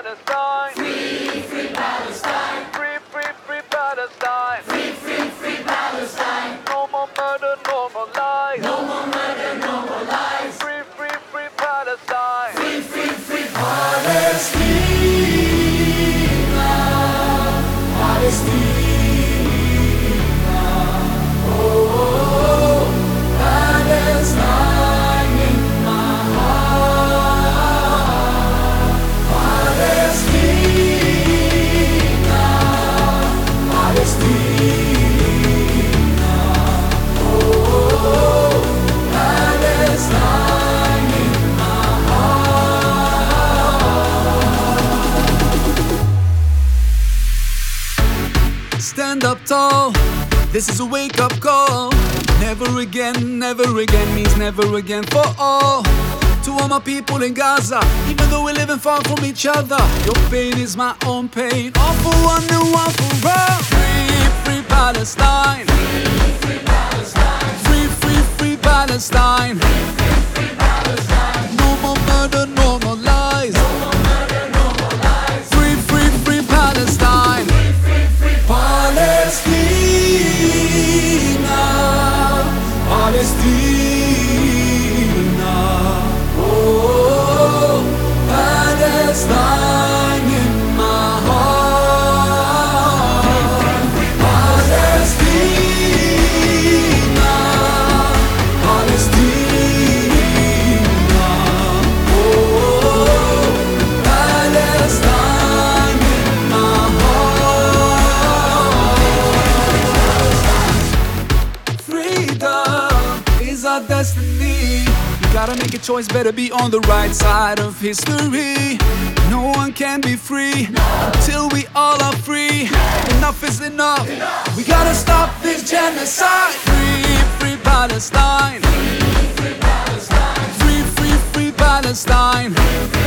Palestine. Free, free Palestine. Free, free, free Palestine. Free, free, free Palestine. No more murder, no more lies. No more murder, no more lies. Free, free, free Palestine. Free, free, free Palestina. Palestina. Oh, Palestine in my heart. Palestina. Palestina. Oh, Palestine in my heart. Stand up tall, this is a wake-up call. Never again means never again for all. To all my people in Gaza, even though we're living far from each other, your pain is my own pain, all for one and one for all. Free, free Palestine. Free, free Palestine. Free, free, free Palestine. Free, free Palestine. No more murder, no more lies. No more murder, no more lies. Free, free, free Palestine. Free, free, free Palestina, Palestina, oh, Palestine in my heart. Palestina, Palestina, oh, Palestine in my heart. Freedom is our destiny. You gotta make a choice, better be on the right side of history. No one can be free until we all are free. Enough is enough. We gotta stop this genocide. Free, free Palestine. Palestine. Free, free, free Palestine.